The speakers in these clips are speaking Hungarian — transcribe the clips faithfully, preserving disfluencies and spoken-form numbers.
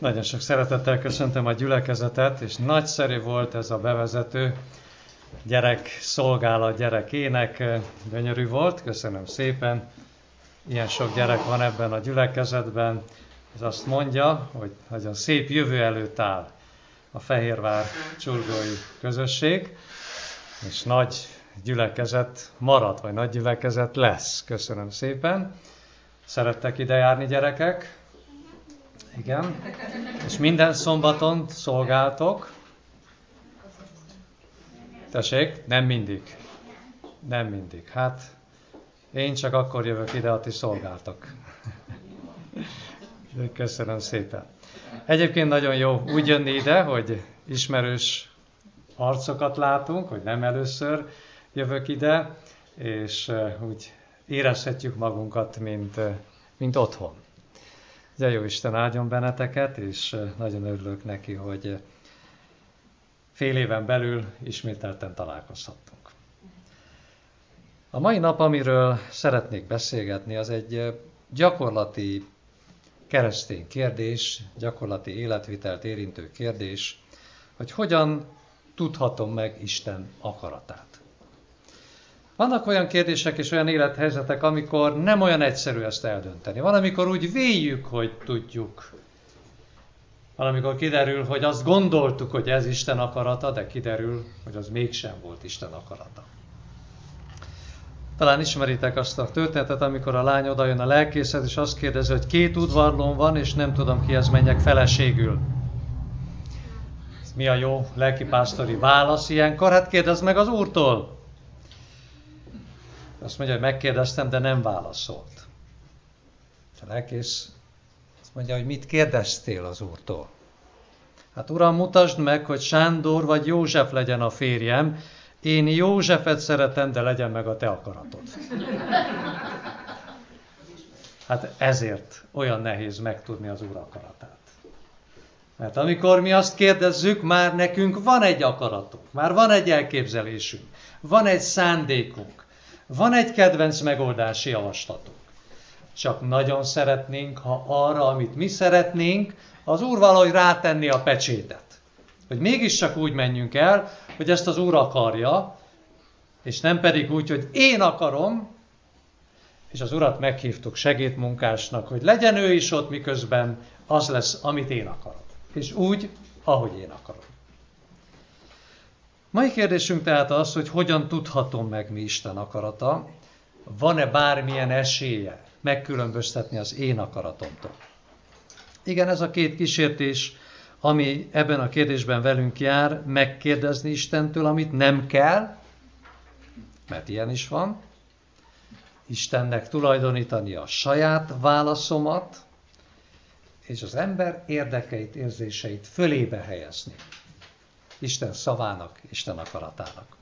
Nagyon sok szeretettel köszöntöm a gyülekezetet, és nagyszerű volt ez a bevezető. Gyerek szolgálat, gyerek ének, gyönyörű volt, köszönöm szépen. Ilyen sok gyerek van ebben a gyülekezetben. Ez azt mondja, hogy nagyon szép jövő előtt áll a Fehérvár csurgói közösség, és nagy gyülekezet marad, vagy nagy gyülekezet lesz. Köszönöm szépen. Szerettek ide járni, gyerekek? Igen. És minden szombaton szolgáltok? Tessék? Nem mindig. Nem mindig. Hát, én csak akkor jövök ide, ha ti szolgáltok. Köszönöm szépen. Egyébként nagyon jó úgy jönni ide, hogy ismerős arcokat látunk, hogy nem először jövök ide, és úgy érezhetjük magunkat, mint, mint otthon. De jó Isten áldjon benneteket, és nagyon örülök neki, hogy fél éven belül ismételten találkozhattunk. A mai nap, amiről szeretnék beszélgetni, az egy gyakorlati keresztény kérdés, gyakorlati életvitelt érintő kérdés, hogy hogyan tudhatom meg Isten akaratát. Vannak olyan kérdések és olyan élethelyzetek, amikor nem olyan egyszerű ezt eldönteni. Van, amikor úgy véljük, hogy tudjuk. Valamikor kiderül, hogy azt gondoltuk, hogy ez Isten akarata, de kiderül, hogy az mégsem volt Isten akarata. Talán ismeritek azt a történetet, amikor a lány odajön a lelkészhez, és azt kérdezi, hogy két udvarlóm van, és nem tudom, kihez menjek feleségül. Mi a jó lelkipásztori válasz ilyenkor? Hát kérdezd meg az Úrtól. Azt mondja, hogy megkérdeztem, de nem válaszolt. A lelkész azt mondja, hogy mit kérdeztél az Úrtól? Hát Uram, mutasd meg, hogy Sándor vagy József legyen a férjem. Én Józsefet szeretem, de legyen meg a te akaratod. Hát ezért olyan nehéz megtudni az Úr akaratát. Mert amikor mi azt kérdezzük, már nekünk van egy akaratunk, már van egy elképzelésünk, van egy szándékunk, van egy kedvenc megoldási javaslatunk. Csak nagyon szeretnénk, ha arra, amit mi szeretnénk, az Úr valahogy rátenni a pecsétet. Hogy mégiscsak úgy menjünk el, hogy ezt az Úr akarja, és nem pedig úgy, hogy én akarom, és az Urat meghívtuk segédmunkásnak, hogy legyen ő is ott, miközben az lesz, amit én akarok. És úgy, ahogy én akarom. Mai kérdésünk tehát az, hogy hogyan tudhatom meg, mi Isten akarata, van-e bármilyen esélye megkülönböztetni az én akaratomtól. Igen, ez a két kísértés, ami ebben a kérdésben velünk jár, megkérdezni Istentől, amit nem kell, mert ilyen is van, Istennek tulajdonítani a saját válaszomat, és az ember érdekeit, érzéseit fölébe helyezni. Isten szavának, Isten akaratának.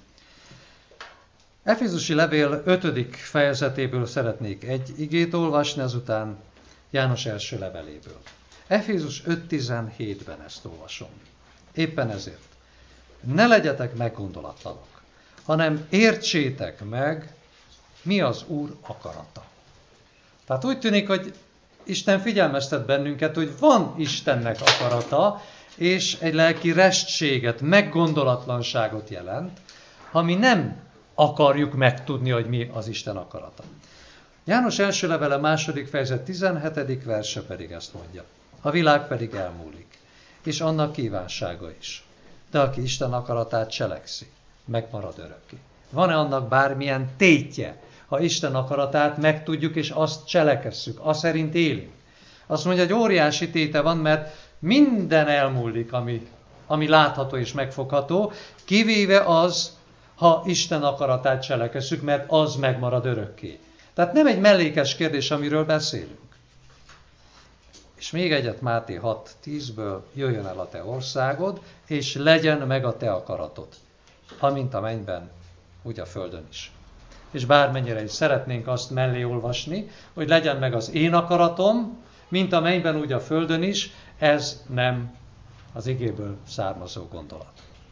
Efézusi levél ötödik fejezetéből szeretnék egy igét olvasni, azután János első leveléből. Efézus öt tizenhétben ezt olvasom. Éppen ezért. Ne legyetek meggondolatlanok, hanem értsétek meg, mi az Úr akarata. Tehát úgy tűnik, hogy Isten figyelmeztet bennünket, hogy van Istennek akarata, és egy lelki restséget, meggondolatlanságot jelent, ha mi nem akarjuk megtudni, hogy mi az Isten akarata. János első levele második fejezet tizenhetedik verse pedig ezt mondja. A világ pedig elmúlik, és annak kívánsága is. De aki Isten akaratát cselekszi, megmarad örökké. Van-e annak bármilyen tétje, ha Isten akaratát megtudjuk, és azt cselekesszük, azt szerint élünk? Azt mondja, hogy óriási téte van, mert minden elmúlik, ami, ami látható és megfogható, kivéve az, ha Isten akaratát cselekesszük, mert az megmarad örökké. Tehát nem egy mellékes kérdés, amiről beszélünk. És még egyet Máté hat tízből, jöjjön el a te országod, és legyen meg a te akaratod, amint a mennyben, úgy a földön is. És bármennyire is szeretnénk azt mellé olvasni, hogy legyen meg az én akaratom, mint a mennyben, úgy a földön is, ez nem az igéből származó gondolat.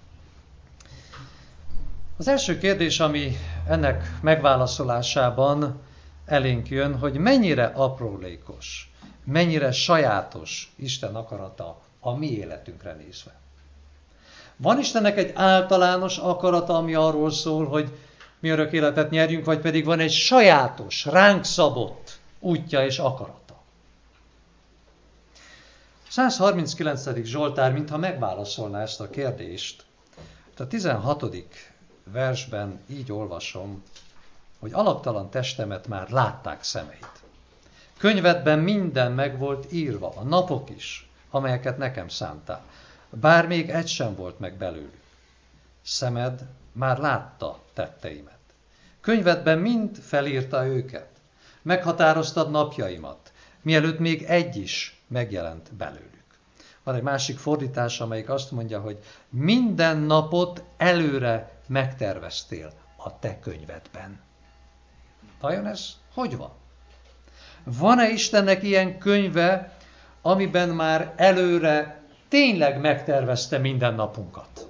Az első kérdés, ami ennek megválaszolásában elénk jön, hogy mennyire aprólékos, mennyire sajátos Isten akarata a mi életünkre nézve. Van Istennek egy általános akarata, ami arról szól, hogy mi örök életet nyerjünk, vagy pedig van egy sajátos, ránk szabott útja és akarata. száz harminckilencedik Zsoltár mintha megválaszolná ezt a kérdést. A tizenhatodik versben így olvasom, hogy alaptalan testemet már látták szemeit. Könyvedben minden meg volt írva, a napok is, amelyeket nekem szántál. Bár még egy sem volt meg belőlük. Szemed már látta tetteimet. Könyvedben mind felírta őket. Meghatároztad napjaimat, mielőtt még egy is megjelent belőlük. Van egy másik fordítás, amelyik azt mondja, hogy minden napot előre megterveztél a te könyvedben. Vajon ez hogy van? Van-e Istennek ilyen könyve, amiben már előre tényleg megtervezte minden napunkat?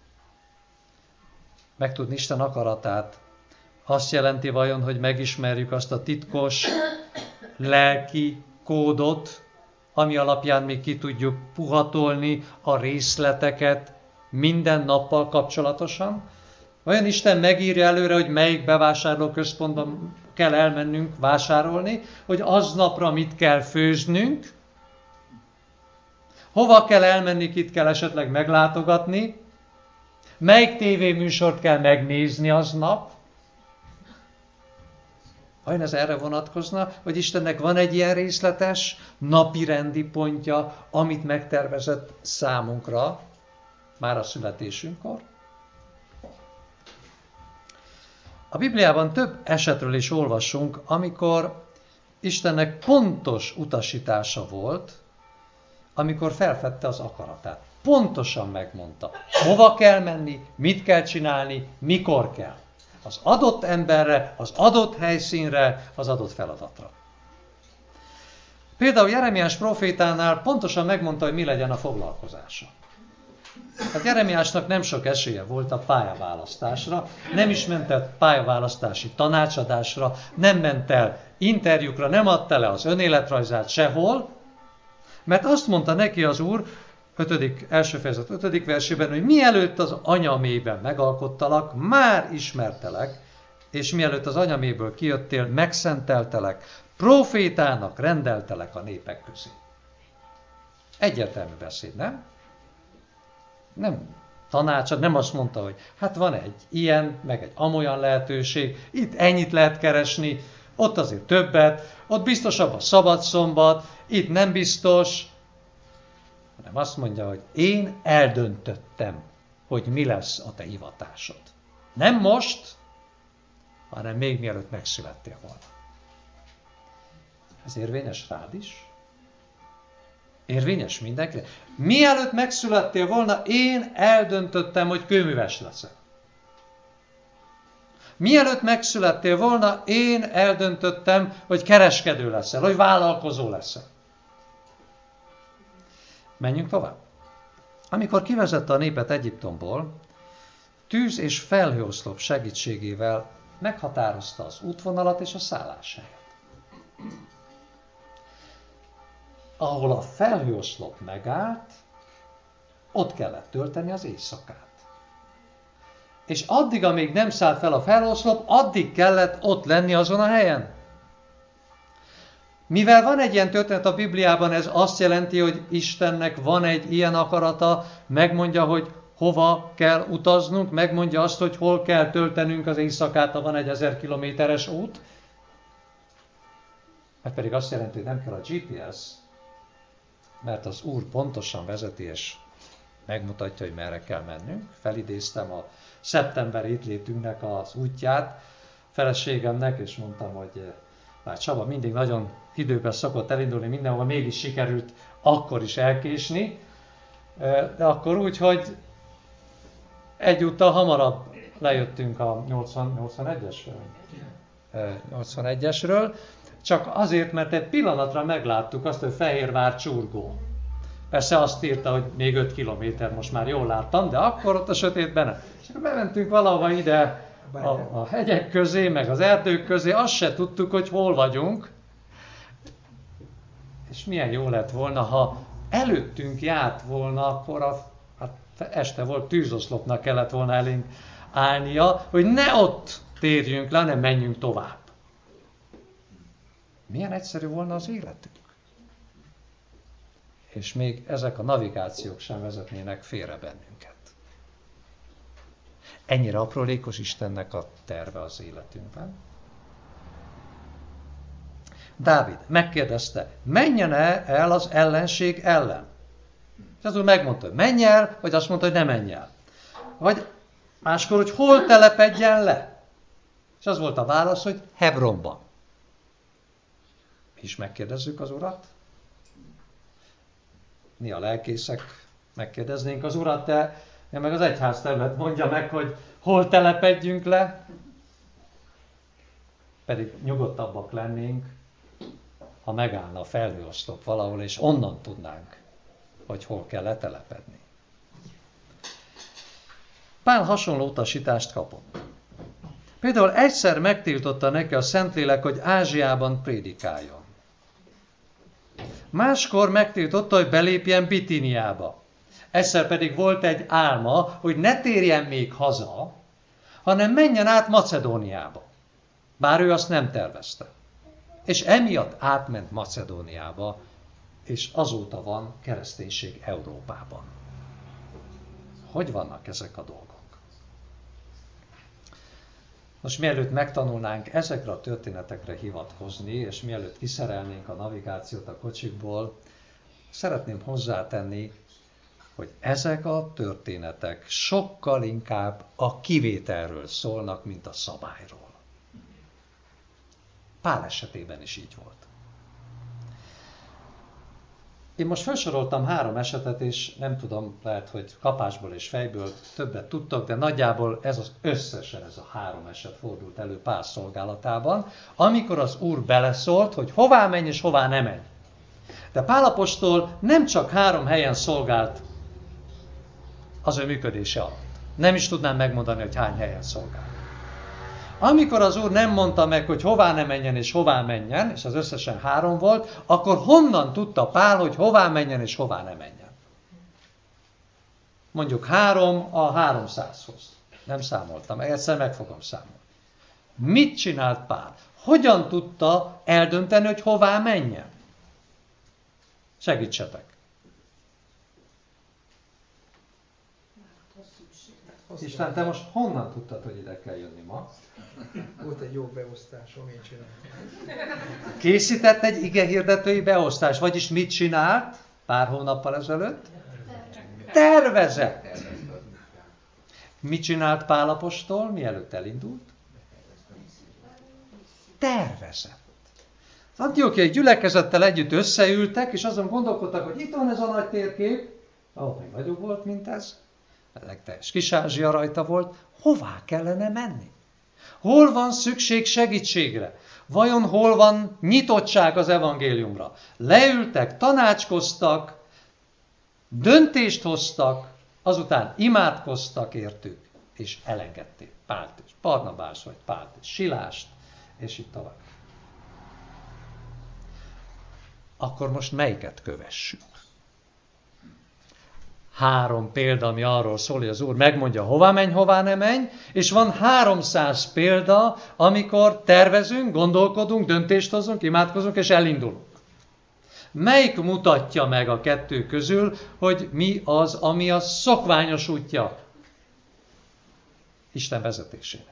Megtudni Isten akaratát azt jelenti vajon, hogy megismerjük azt a titkos lelki kódot, ami alapján még ki tudjuk puhatolni a részleteket minden nappal kapcsolatosan? Vajon Isten megírja előre, hogy melyik bevásárlóközpontban kell elmennünk vásárolni, hogy aznapra mit kell főznünk, hova kell elmenni, kit kell esetleg meglátogatni, melyik tévéműsort kell megnézni aznap. Vajon ez erre vonatkozna, hogy Istennek van egy ilyen részletes napi rendi pontja, amit megtervezett számunkra már a születésünkkor? A Bibliában több esetről is olvasunk, amikor Istennek pontos utasítása volt, amikor felfedte az akaratát. Pontosan megmondta, hova kell menni, mit kell csinálni, mikor kell. Az adott emberre, az adott helyszínre, az adott feladatra. Például Jeremiás profétánál pontosan megmondta, hogy mi legyen a foglalkozása. Hát Jeremiásnak nem sok esélye volt a pályaválasztásra, nem is ment el pályaválasztási tanácsadásra, nem ment el interjúkra, nem adta le az önéletrajzát sehol, mert azt mondta neki az Úr, ötödik, első fejezet ötödik versében, hogy mielőtt az anyamében megalkottalak, már ismertelek, és mielőtt az anyaméből kijöttél, megszenteltelek, profétának rendeltelek a népek közé. Egyértelmű beszéd, nem? Nem tanácsad, nem azt mondta, hogy hát van egy ilyen, meg egy amolyan lehetőség, itt ennyit lehet keresni, ott azért többet, ott biztosabb a szabadszombat, itt nem biztos, hanem azt mondja, hogy én eldöntöttem, hogy mi lesz a te hivatásod. Nem most, hanem még mielőtt megszülettél volna. Ez érvényes rád is? Érvényes mindenkire? Mielőtt megszülettél volna, én eldöntöttem, hogy kőműves leszek. Mielőtt megszülettél volna, én eldöntöttem, hogy kereskedő leszel, hogy vállalkozó leszel. Menjünk tovább. Amikor kivezette a népet Egyiptomból, tűz és felhőoszlop segítségével meghatározta az útvonalat és a szálláshelyet. Ahol a felhőoszlop megállt, ott kellett tölteni az éjszakát. És addig, amíg nem szállt fel a felhőoszlop, addig kellett ott lenni azon a helyen. Mivel van egy ilyen történet a Bibliában, ez azt jelenti, hogy Istennek van egy ilyen akarata, megmondja, hogy hova kell utaznunk, megmondja azt, hogy hol kell töltenünk az éjszakát, ha van egy ezer kilométeres út. Ez pedig azt jelenti, hogy nem kell a gé pé es, mert az Úr pontosan vezeti és megmutatja, hogy merre kell mennünk. Felidéztem a szeptemberi itt létünknek az útját feleségemnek, és mondtam, hogy bár Csaba mindig nagyon időben szokott elindulni mindenhova, mégis sikerült akkor is elkésni, de akkor úgy, hogy egyúttal hamarabb lejöttünk a nyolcvanegyesről. nyolcvanegyesről, csak azért, mert egy pillanatra megláttuk azt, hogy Fehérvár csurgó. Persze azt írta, hogy még öt kilométer, most már jól láttam, de akkor ott a sötétben nem. És akkor bementünk valahova ide a, a hegyek közé, meg az erdők közé, azt se tudtuk, hogy hol vagyunk. És milyen jó lett volna, ha előttünk járt volna, akkor a, hát este volt, tűzoszlopnak kellett volna elénk állnia, hogy ne ott térjünk le, hanem menjünk tovább. Milyen egyszerű volna az életünk. És még ezek a navigációk sem vezetnének félre bennünket. Ennyire aprólékos Istennek a terve az életünkben. Dávid megkérdezte, menjen-e el az ellenség ellen? És az úr megmondta, hogy menj el, vagy azt mondta, hogy ne menj el. Vagy máskor, hogy hol telepedjen le. És az volt a válasz, hogy Hebronban. Mi is megkérdezzük az urat. Mi a lelkészek megkérdeznénk az urat, de meg az egyház terület mondja meg, hogy hol telepedjünk le. Pedig nyugodtabbak lennénk, ha megállna a felhőoszlop valahol, és onnan tudnánk, hogy hol kell letelepedni. Pál hasonló utasítást kapott. Például egyszer megtiltotta neki a Szentlélek, hogy Ázsiában prédikáljon. Máskor megtiltotta, hogy belépjen Bitíniába. Egyszer pedig volt egy álma, hogy ne térjen még haza, hanem menjen át Macedóniába. Bár ő azt nem tervezte. És emiatt átment Macedóniába, és azóta van kereszténység Európában. Hogy vannak ezek a dolgok? Most mielőtt megtanulnánk ezekre a történetekre hivatkozni, és mielőtt kiszerelnénk a navigációt a kocsikból, szeretném hozzátenni, hogy ezek a történetek sokkal inkább a kivételről szólnak, mint a szabályról. Pál esetében is így volt. Én most felsoroltam három esetet, és nem tudom, lehet, hogy kapásból és fejből többet tudtok, de nagyjából ez az összesen ez a három eset fordult elő Pál szolgálatában, amikor az Úr beleszólt, hogy hová menj és hová ne menj. De Pál apostol nem csak három helyen szolgált az ő működése alatt. Nem is tudnám megmondani, hogy hány helyen szolgált. Amikor az Úr nem mondta meg, hogy hová ne menjen és hová menjen, és az összesen három volt, akkor honnan tudta Pál, hogy hová menjen és hová ne menjen? Mondjuk három a háromszázhoz. Nem számoltam, egyszer meg fogom számolni. Mit csinált Pál? Hogyan tudta eldönteni, hogy hová menjen? Segítsetek! István, te most honnan tudtad, hogy ide kell jönni ma? Volt egy jó beosztásom, én csináltam. Készített egy igehirdetői beosztás, vagyis mit csinált pár hónappal ezelőtt? Tervezett. Mit csinált Pál apostol, mielőtt elindult? Tervezett. Az antiókiai gyülekezettel együtt összeültek, és azon gondolkodtak, hogy itt van ez a nagy térkép, ahol még nagyobb volt, mint ez, ezek teljes Kis-Ázsia rajta volt, hová kellene menni? Hol van szükség segítségre? Vajon hol van nyitottság az evangéliumra? Leültek, tanácskoztak, döntést hoztak, azután imádkoztak értük, és elengedték Pált és Barnabás, vagy Pált és Silást, és így tovább. Akkor most melyiket kövessük? Három példa, ami arról szól, hogy az Úr megmondja, hová menj, hová ne menj, és van háromszáz példa, amikor tervezünk, gondolkodunk, döntést hozunk, imádkozunk, és elindulunk. Melyik mutatja meg a kettő közül, hogy mi az, ami a szokványos útja Isten vezetésének?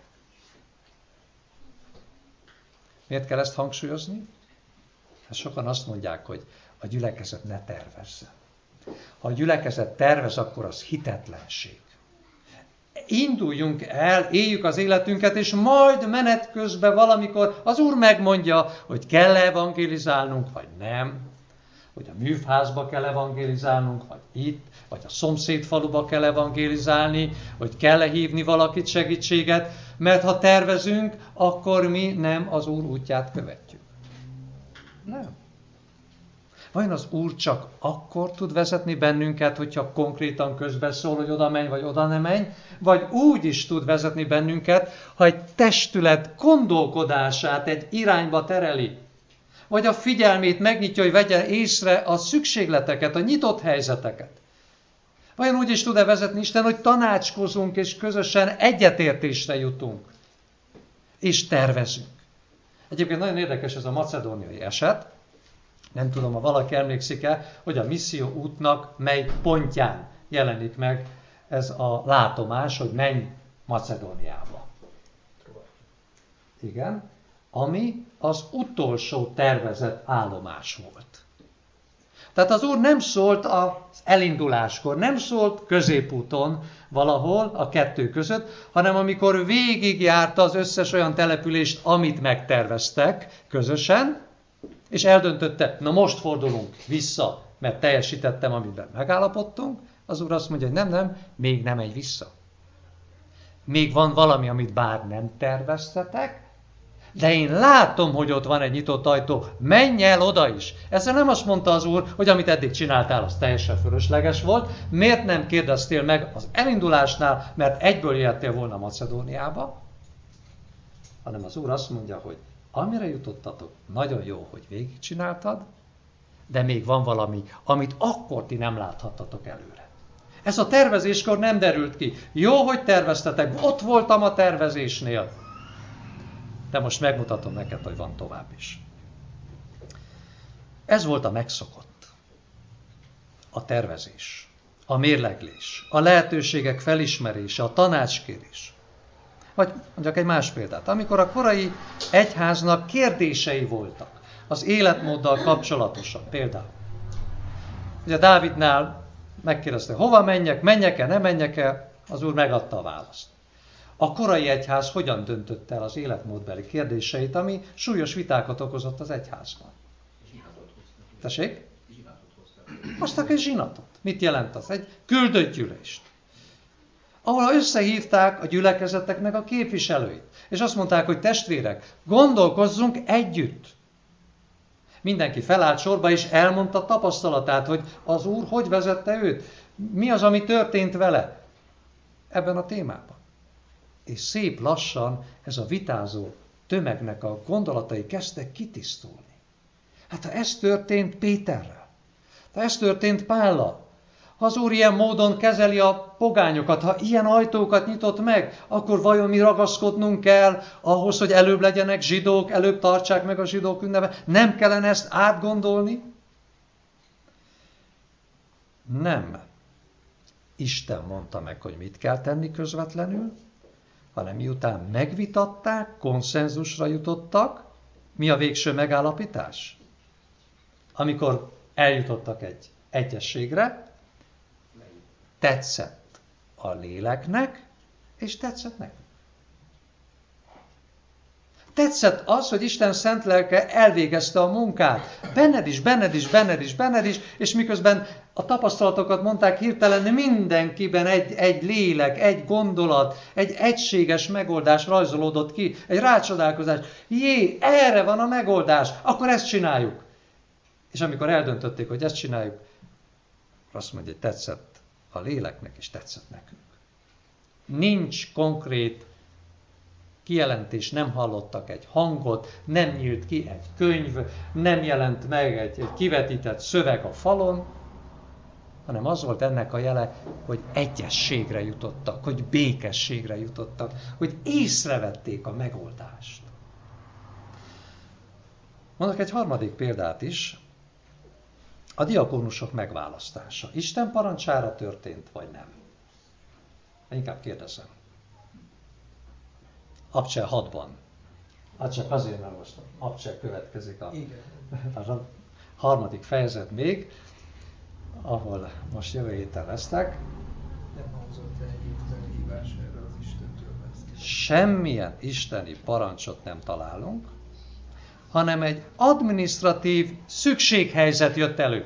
Miért kell ezt hangsúlyozni? Hát sokan azt mondják, hogy a gyülekezet ne tervezzen. Ha a gyülekezet tervez, akkor az hitetlenség. Induljunk el, éljük az életünket, és majd menet közben valamikor az Úr megmondja, hogy kell evangélizálnunk, vagy nem. Hogy a műfházba kell evangélizálnunk, vagy itt, vagy a szomszéd faluba kell evangélizálni, hogy kell-e hívni valakit segítséget, mert ha tervezünk, akkor mi nem az Úr útját követjük. Nem. Vajon az Úr csak akkor tud vezetni bennünket, hogyha konkrétan közbeszól, hogy oda menj, vagy oda ne menj, vagy úgy is tud vezetni bennünket, ha egy testület gondolkodását egy irányba tereli. vagy a figyelmét megnyitja, hogy vegye észre a szükségleteket, a nyitott helyzeteket. Vajon úgy is tud-e vezetni Isten, hogy tanácskozunk és közösen egyetértésre jutunk, és tervezünk. Egyébként nagyon érdekes ez a macedóniai eset. Nem tudom, ha valaki emlékszik-e, hogy a misszió útnak mely pontján jelenik meg ez a látomás, hogy menj Macedóniába. Igen, ami az utolsó tervezett állomás volt. Tehát az Úr nem szólt az elinduláskor, nem szólt középúton valahol a kettő között, hanem amikor végigjárta az összes olyan települést, amit megterveztek közösen, és eldöntötte, na most fordulunk vissza, mert teljesítettem, amiben megállapodtunk, az Úr azt mondja, hogy nem, nem, még nem megy vissza. Még van valami, amit bár nem terveztetek, de én látom, hogy ott van egy nyitott ajtó, menj el oda is. Ezzel nem azt mondta az Úr, hogy amit eddig csináltál, az teljesen fölösleges volt. Miért nem kérdeztél meg az elindulásnál, mert egyből jöttél volna Macedóniába? Hanem az Úr azt mondja, hogy amire jutottatok, nagyon jó, hogy végigcsináltad, de még van valami, amit akkor ti nem láthattatok előre. Ez a tervezéskor nem derült ki. Jó, hogy terveztetek, ott voltam a tervezésnél. De most megmutatom neked, hogy van tovább is. Ez volt a megszokott. A tervezés, a mérleglés, a lehetőségek felismerése, a tanácskérés. Vagy mondjak egy más példát. Amikor a korai egyháznak kérdései voltak az életmóddal kapcsolatosan, például. Ugye Dávidnál megkérdezte, hova menjek, menjek-e, ne menjek-e, az Úr megadta a választ. A korai egyház hogyan döntött el az életmódbeli kérdéseit, ami súlyos vitákat okozott az egyházban? Tessék? Hoztak egy zsinatot. Mit jelent az? Egy küldött gyűlést. Ahol összehívták a gyülekezeteknek a képviselőit. És azt mondták, hogy testvérek, gondolkozzunk együtt. Mindenki felállt sorba, és elmondta tapasztalatát, hogy az Úr hogy vezette őt. Mi az, ami történt vele ebben a témában. És szép lassan ez a vitázó tömegnek a gondolatai kezdtek kitisztulni. Hát ha ez történt Péterrel, ha ez történt Pállal, ha az Úr ilyen módon kezeli a pogányokat, ha ilyen ajtókat nyitott meg, akkor vajon mi ragaszkodnunk kell ahhoz, hogy előbb legyenek zsidók, előbb tartsák meg a zsidók ünnepet? Nem kellene ezt átgondolni? Nem. Isten mondta meg, hogy mit kell tenni közvetlenül, hanem miután megvitatták, konszenzusra jutottak, mi a végső megállapítás? Amikor eljutottak egy egyességre, tetszett a léleknek, és tetszett nekünk. Tetszett az, hogy Isten szent lelke elvégezte a munkát. Benned is, benned is, benned is, benned is, és miközben a tapasztalatokat mondták, hirtelen mindenkiben egy, egy lélek, egy gondolat, egy egységes megoldás rajzolódott ki, egy rácsodálkozás. Jé, erre van a megoldás, akkor ezt csináljuk. És amikor eldöntötték, hogy ezt csináljuk, azt mondja, hogy tetszett a léleknek, és tetszett nekünk. Nincs konkrét kijelentés, nem hallottak egy hangot, nem nyílt ki egy könyv, nem jelent meg egy, egy kivetített szöveg a falon, hanem az volt ennek a jele, hogy egyességre jutottak, hogy békességre jutottak, hogy észrevették a megoldást. Mondok egy harmadik példát is, a diakónusok megválasztása. Isten parancsára történt, vagy nem? Inkább kérdezem. Abcsel hatban. Hát csak azért, mert most Abcsel következik a, a harmadik fejezet még, ahol most jövő héten lesznek. Nem hangzott el egy isteni hívás erre az Istentől beszélni. Semmilyen isteni parancsot nem találunk, hanem egy adminisztratív szükséghelyzet jött elő.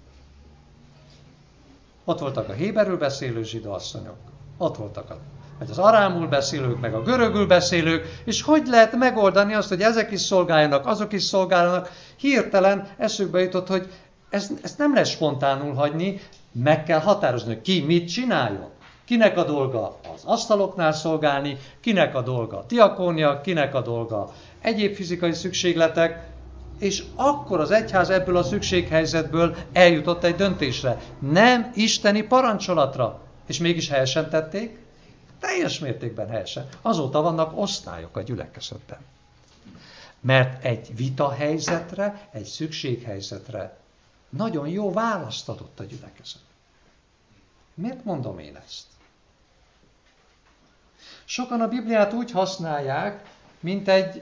Ott voltak a héberül beszélő zsidó asszonyok, ott voltak a, vagy az arámul beszélők, meg a görögül beszélők, és hogy lehet megoldani azt, hogy ezek is szolgáljanak, azok is szolgáljanak. Hirtelen eszükbe jutott, hogy ezt, ezt nem lehet spontánul hagyni, meg kell határozni, hogy ki mit csináljon. Kinek a dolga az asztaloknál szolgálni, kinek a dolga a diakónia, kinek a dolga egyéb fizikai szükségletek. És akkor az egyház ebből a szükséghelyzetből eljutott egy döntésre. Nem isteni parancsolatra. És mégis helyesen tették? Teljes mértékben helyesen. Azóta vannak osztályok a gyülekezetben. Mert egy vitahelyzetre, egy szükséghelyzetre nagyon jó választ adott a gyülekezet. Miért mondom én ezt? Sokan a Bibliát úgy használják, mint egy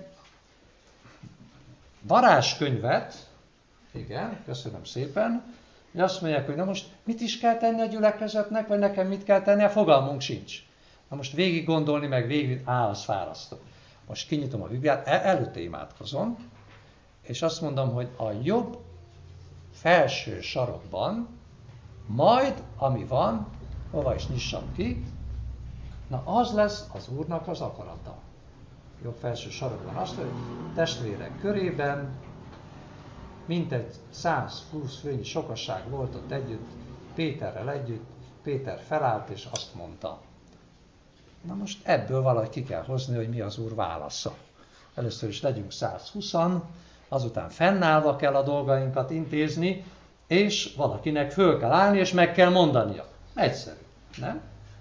varázskönyvet, igen, köszönöm szépen, hogy azt mondják, hogy na most mit is kell tenni a gyülekezetnek, vagy nekem mit kell tenni, fogalmunk sincs. Na most végig gondolni, meg végig, á, az fárasztó. Most kinyitom a Bibliát, el, előtte imádkozom, és azt mondom, hogy a jobb felső sarokban, majd, ami van, hova is nyissam ki, na az lesz az Úrnak az akarata. Jobb felső sarokban azt, hogy testvérek körében mintegy száz húsz főnyi sokaság volt ott együtt, Péterrel együtt, Péter felállt és azt mondta. Na most ebből valahogy ki kell hozni, hogy mi az Úr válasza. Először is legyünk száz húszan, azután fennállva kell a dolgainkat intézni, és valakinek föl kell állni, és meg kell mondania. Egyszerű, nem?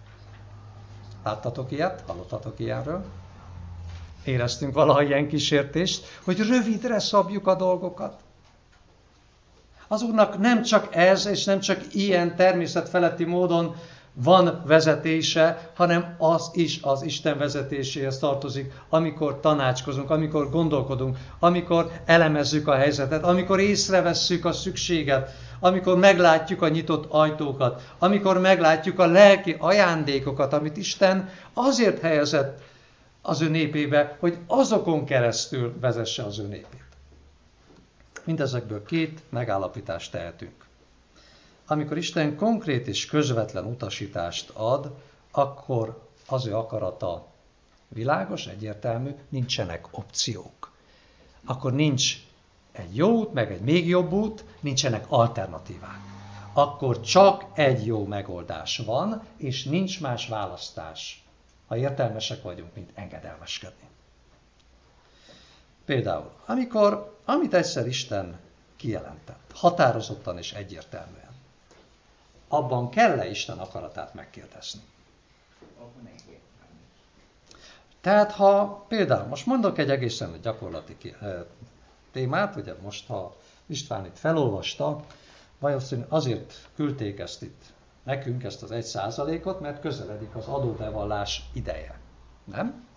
Láttatok ilyet? Hallottatok ilyenről? Éreztünk valaha ilyen kísértést, hogy rövidre szabjuk a dolgokat. Az Úrnak nem csak ez, és nem csak ilyen természetfeletti módon van vezetése, hanem az is az Isten vezetéséhez tartozik, amikor tanácskozunk, amikor gondolkodunk, amikor elemezzük a helyzetet, amikor észrevesszük a szükséget, amikor meglátjuk a nyitott ajtókat, amikor meglátjuk a lelki ajándékokat, amit Isten azért helyezett az ő népébe, hogy azokon keresztül vezesse az ő népét. Mindezekből két megállapítást tehetünk. Amikor Isten konkrét és közvetlen utasítást ad, akkor az ő akarata világos, egyértelmű, nincsenek opciók. Akkor nincs egy jó út, meg egy még jobb út, nincsenek alternatívák. Akkor csak egy jó megoldás van, és nincs más választás, ha értelmesek vagyunk, mint engedelmeskedni. Például, amikor, amit egyszer Isten kijelentett, határozottan és egyértelműen, abban kell-e Isten akaratát megkérdezni? Tehát ha például, most mondok egy egészen gyakorlati témát, ugye most ha István itt felolvasta, valószínűleg azért küldték ezt itt nekünk, ezt az egy százalékot, mert közeledik az adóbevallás ideje. Nem?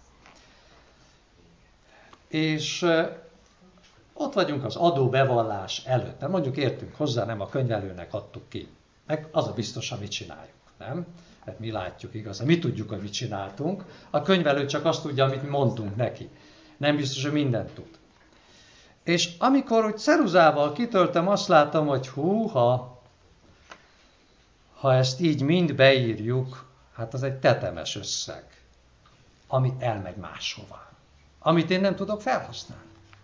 És ott vagyunk az adóbevallás előtt. Nem mondjuk értünk hozzá, nem a könyvelőnek adtuk ki. Meg az a biztos, amit csináljuk, nem? Hát mi látjuk igazán, mi tudjuk, hogy mit csináltunk. A könyvelő csak azt tudja, amit mi mondtunk neki. Nem biztos, hogy mindent tud. És amikor úgy ceruzával kitöltem, azt látom, hogy húha, ha ezt így mind beírjuk, hát az egy tetemes összeg, ami elmegy máshová. Amit én nem tudok felhasználni.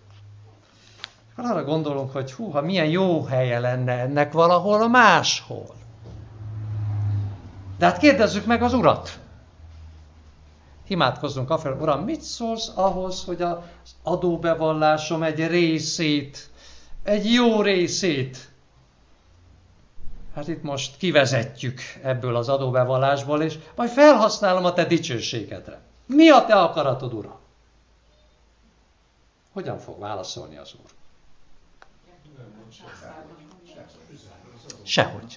Arra gondolunk, hogy húha, milyen jó helye lenne ennek valahol máshol. De hát kérdezzük meg az Urat. Imádkozzunk afelé, Uram, mit szólsz ahhoz, hogy az adóbevallásom egy részét, egy jó részét, hát itt most kivezetjük ebből az adóbevallásból, és majd felhasználom a te dicsőségedre. Mi a te akaratod, Uram? Hogyan fog válaszolni az Úr? Sehogy.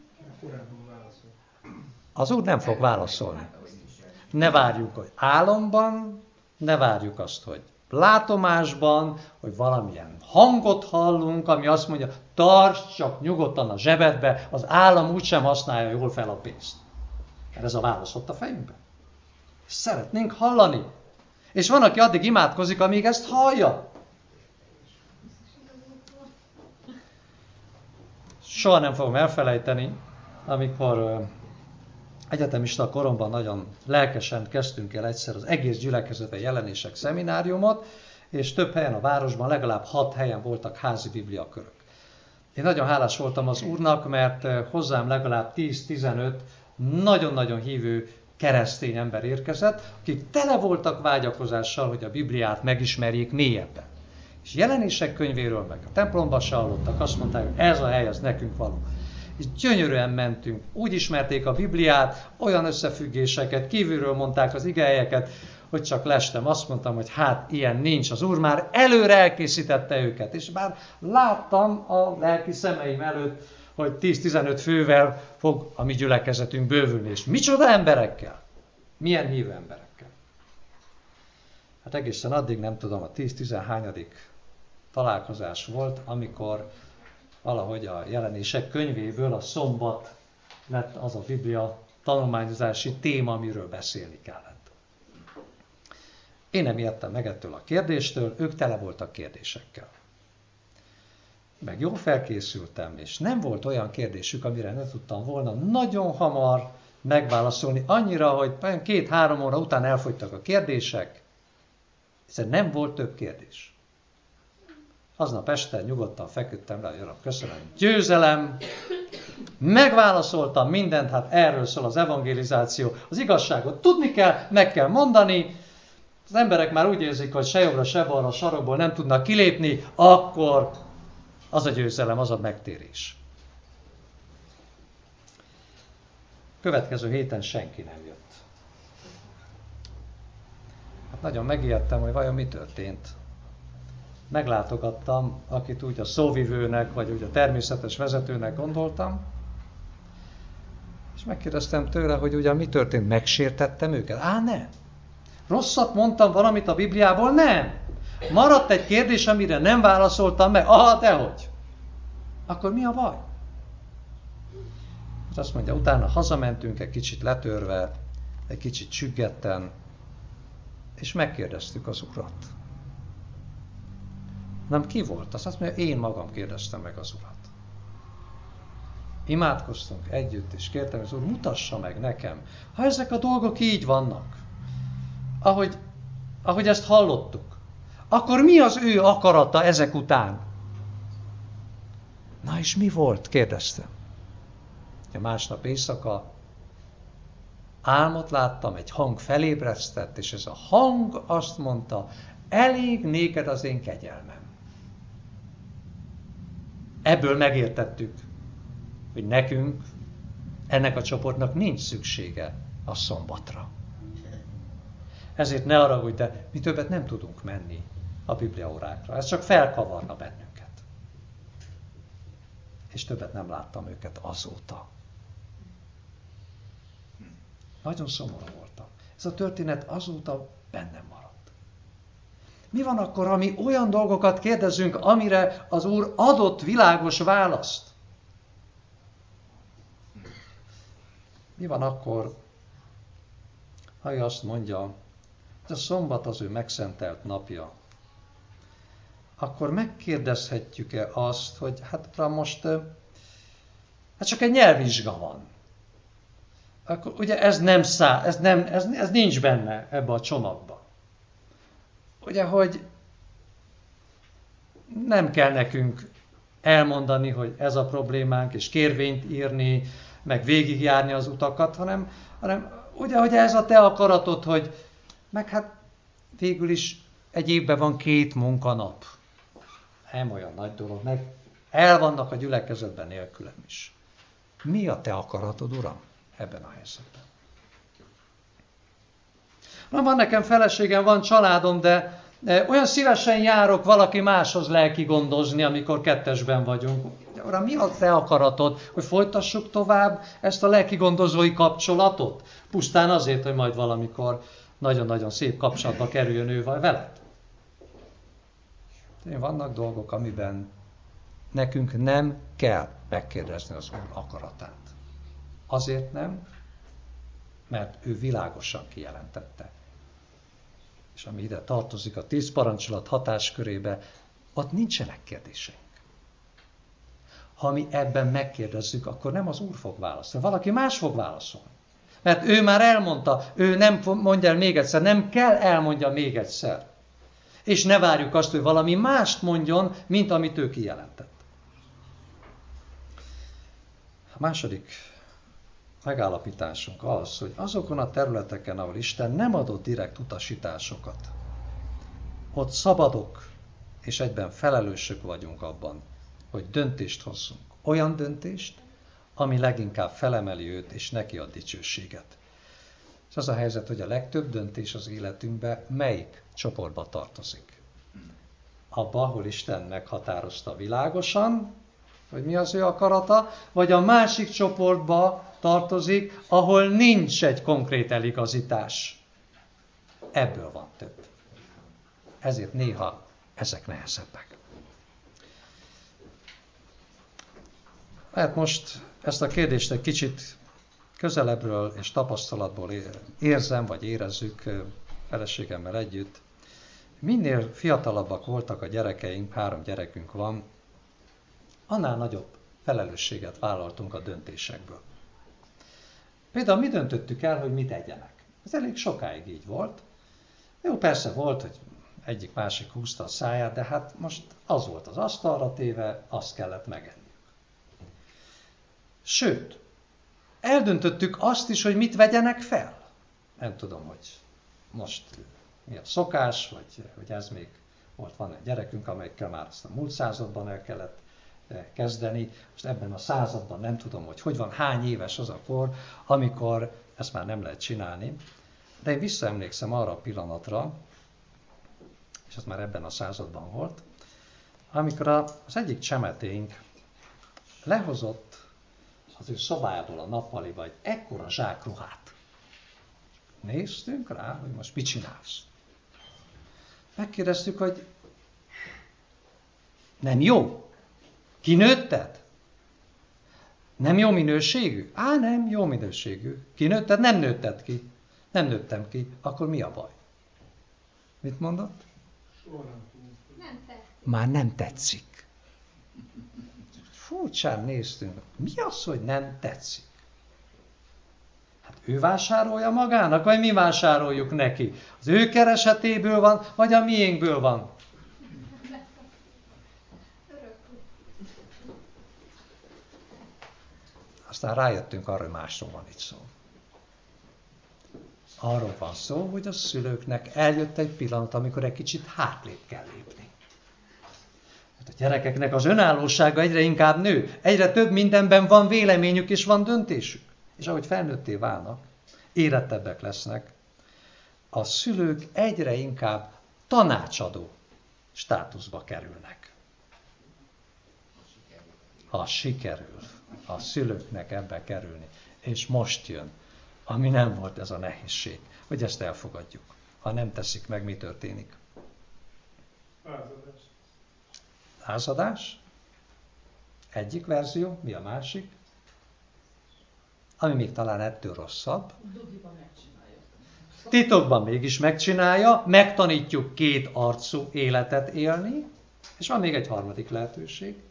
Az Úr nem fog válaszolni. Ne várjuk, hogy álomban, ne várjuk azt, hogy látomásban, hogy valamilyen hangot hallunk, ami azt mondja, tarts csak nyugodtan a zsebedbe, az állam úgysem használja jól fel a pénzt. Mert ez a válasz ott a fejünkben. Szeretnénk hallani. És van, aki addig imádkozik, amíg ezt hallja. Soha nem fogom elfelejteni, amikor egyetemista koromban nagyon lelkesen kezdtünk el egyszer az egész gyülekezetben jelenések szemináriumot, és több helyen a városban, legalább hat helyen voltak házi bibliakörök. Én nagyon hálás voltam az Úrnak, mert hozzám legalább tíz-tizenöt nagyon-nagyon hívő keresztény ember érkezett, akik tele voltak vágyakozással, hogy a Bibliát megismerjék mélyebben. És Jelenések könyvéről meg a templomban se hallottak, azt mondták, hogy ez a hely, ez nekünk való. És gyönyörűen mentünk, úgy ismerték a Bibliát, olyan összefüggéseket, kívülről mondták az igehelyeket, hogy csak lestem, azt mondtam, hogy hát ilyen nincs, az Úr már előre elkészítette őket. És bár láttam a lelki szemeim előtt, hogy tíz-tizenöt fővel fog a mi gyülekezetünk bővülni. És micsoda emberekkel? Milyen hívő emberekkel? Hát egészen addig nem tudom, a tíz-tizenhányadik találkozás volt, amikor valahogy a Jelenések könyvéből a szombat lett az a Biblia tanulmányozási téma, amiről beszélni kellett. Én nem ijedtem meg ettől a kérdéstől, ők tele voltak kérdésekkel. Meg jól felkészültem, és nem volt olyan kérdésük, amire ne tudtam volna nagyon hamar megválaszolni, annyira, hogy két-három óra után elfogytak a kérdések, hiszen nem volt több kérdés. Aznap este nyugodtan feküdtem rá, jöttem, köszönöm, győzelem, megválaszoltam mindent, hát erről szól az evangelizáció, az igazságot tudni kell, meg kell mondani, az emberek már úgy érzik, hogy se jobbra, se balra a sarokból nem tudnak kilépni, akkor az a győzelem, az a megtérés. Következő héten senki nem jött. Hát nagyon megijedtem, hogy vajon mi történt. Meglátogattam, akit úgy a szóvivőnek, vagy úgy a természetes vezetőnek gondoltam, és megkérdeztem tőle, hogy ugyan mi történt, megsértettem őket? Á, nem. Rosszat mondtam valamit a Bibliából? Nem. Maradt egy kérdés, amire nem válaszoltam meg. Aha, dehogy. Akkor mi a baj? És azt mondja, utána hazamentünk egy kicsit letörve, egy kicsit csüggetten, és megkérdeztük az Urat. Nem, ki volt? Azt mondja, én magam kérdeztem meg az Urat. Imádkoztunk együtt, és kértem, az Úr mutassa meg nekem, ha ezek a dolgok így vannak, ahogy, ahogy ezt hallottuk, akkor mi az ő akarata ezek után? Na és mi volt? Kérdeztem. A másnap éjszaka álmot láttam, egy hang felébresztett, és ez a hang azt mondta, elég néked az én kegyelmem. Ebből megértettük, hogy nekünk, ennek a csoportnak nincs szüksége a szombatra. Ezért ne haragudj, de mi többet nem tudunk menni a bibliaórákra. Ez csak felkavarna bennünket. És többet nem láttam őket azóta. Nagyon szomorú voltam. Ez a történet azóta bennem maradt. Mi van akkor, ha mi olyan dolgokat kérdezünk, amire az Úr adott világos választ? Mi van akkor, ha ő azt mondja, hogy a szombat az ő megszentelt napja? Akkor megkérdezhetjük-e azt, hogy hát most hát csak egy nyelvvizsga van. Akkor ugye ez nem szá, ez, nem, ez, ez nincs benne ebbe a csomagba. Ugye, hogy nem kell nekünk elmondani, hogy ez a problémánk, és kérvényt írni, meg végigjárni az utakat, hanem, hanem ugye, hogy ez a te akaratod, hogy meg hát végül is egy évben van két munkanap. Nem olyan nagy dolog, meg el vannak a gyülekezetben nélkülem is. Mi a te akaratod, Uram, ebben a helyzetben? Na, van nekem feleségem, van családom, de olyan szívesen járok valaki máshoz lelki gondozni, amikor kettesben vagyunk. Uram, mi a te akaratod, hogy folytassuk tovább ezt a lelki gondozói kapcsolatot? Pusztán azért, hogy majd valamikor nagyon-nagyon szép kapcsolatba kerüljön ő veled? Vannak dolgok, amiben nekünk nem kell megkérdezni az Úr akaratát. Azért nem, mert ő világosan kijelentette. És ami ide tartozik a tíz parancsolat hatáskörébe, ott nincsenek kérdéseink. Ha mi ebben megkérdezzük, akkor nem az Úr fog válaszolni, valaki más fog válaszolni. Mert ő már elmondta, ő nem mondja el még egyszer, nem kell elmondja még egyszer. És ne várjuk azt, hogy valami mást mondjon, mint amit ő kijelentett. A második megállapításunk az, hogy azokon a területeken, ahol Isten nem adott direkt utasításokat, ott szabadok és egyben felelősök vagyunk abban, hogy döntést hozzunk. Olyan döntést, ami leginkább felemeli őt, és neki ad dicsőséget. És az a helyzet, hogy a legtöbb döntés az életünkben melyik csoportba tartozik? Abba, ahol Isten meghatározta világosan, hogy mi az ő akarata, vagy a másik csoportba tartozik, ahol nincs egy konkrét eligazítás. Ebből van több. Ezért néha ezek nehezebbek. Hát most ezt a kérdést egy kicsit közelebbről és tapasztalatból érzem, vagy érezzük feleségemmel együtt. Minél fiatalabbak voltak a gyerekeink, három gyerekünk van, annál nagyobb felelősséget vállaltunk a döntésekből. Például mi döntöttük el, hogy mit egyenek. Ez elég sokáig így volt. Jó, persze volt, hogy egyik-másik húzta a száját, de hát most az volt az asztalra téve, azt kellett megenniük. Sőt, eldöntöttük azt is, hogy mit vegyenek fel. Nem tudom, hogy most mi a szokás, vagy hogy ez még volt, van egy gyerekünk, amelyikkel már azt a múlt században el kellett kezdeni. Most ebben a században nem tudom, hogy hogy van, hány éves az a kor, amikor ezt már nem lehet csinálni. De én visszaemlékszem arra a pillanatra, és ez már ebben a században volt, amikor az egyik csemeténk lehozott az ő szobájából a nappaliba egy ekkora zsákruhát. Néztünk rá, hogy most mit csinálsz. Megkérdeztük, hogy nem jó? Kinőtted? Nem jó minőségű? Á, nem, jó minőségű. Kinőtted? Nem nőtted ki. Nem nőttem ki. Akkor mi a baj? Mit mondott? Nem tetszik. Már nem tetszik. Furcsán néztünk. Mi az, hogy nem tetszik? Hát ő vásárolja magának, vagy mi vásároljuk neki? Az ő keresetéből van, vagy a miénkből van? Aztán rájöttünk arra, hogy másról van itt szó. Arról van szó, hogy a szülőknek eljött egy pillanat, amikor egy kicsit hátrébb kell lépni. A gyerekeknek az önállósága egyre inkább nő, egyre több mindenben van véleményük és van döntésük. És ahogy felnőtté válnak, érettebbek lesznek, a szülők egyre inkább tanácsadó státuszba kerülnek. Ha sikerül a szülőknek ebbe kerülni, és most jön, ami nem volt ez a nehézség, hogy ezt elfogadjuk. Ha nem teszik meg, mi történik? Lázadás. Lázadás? Egyik verzió, mi a másik? Ami még talán ettől rosszabb. Titokban mégis megcsinálja, megtanítjuk két arcú életet élni, és van még egy harmadik lehetőség,